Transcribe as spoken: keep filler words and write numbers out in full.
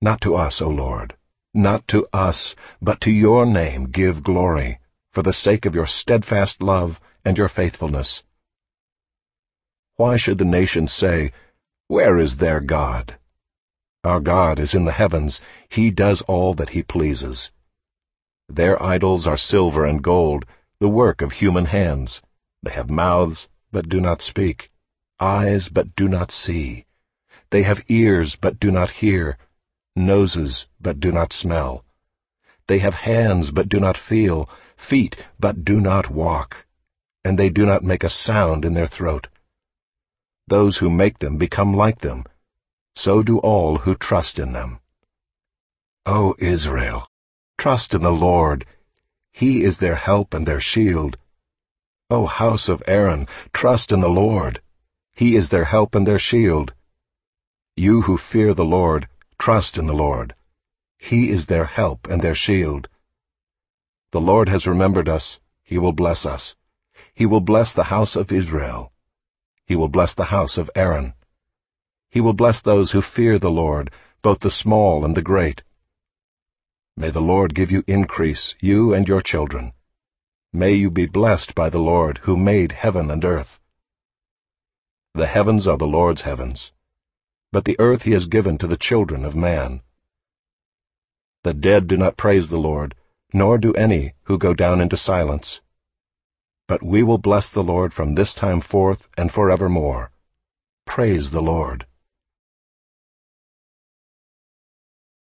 Not to us, O Lord, not to us, but to your name give glory, for the sake of your steadfast love and your faithfulness. Why should the nations say, "Where is their God?" Our God is in the heavens. He does all that he pleases. Their idols are silver and gold, the work of human hands. They have mouths, but do not speak, eyes, but do not see. They have ears, but do not hear, noses, but do not smell. They have hands, but do not feel, feet, but do not walk, and they do not make a sound in their throat. Those who make them become like them, so do all who trust in them. O Israel, trust in the Lord. He is their help and their shield. O house of Aaron, trust in the Lord. He is their help and their shield. You who fear the Lord, trust in the Lord. He is their help and their shield. The Lord has remembered us. He will bless us. He will bless the house of Israel. He will bless the house of Aaron. He will bless those who fear the Lord, both the small and the great. May the Lord give you increase, you and your children. May you be blessed by the Lord, who made heaven and earth. The heavens are the Lord's heavens, but the earth he has given to the children of man. The dead do not praise the Lord, nor do any who go down into silence. But we will bless the Lord from this time forth and forevermore. Praise the Lord.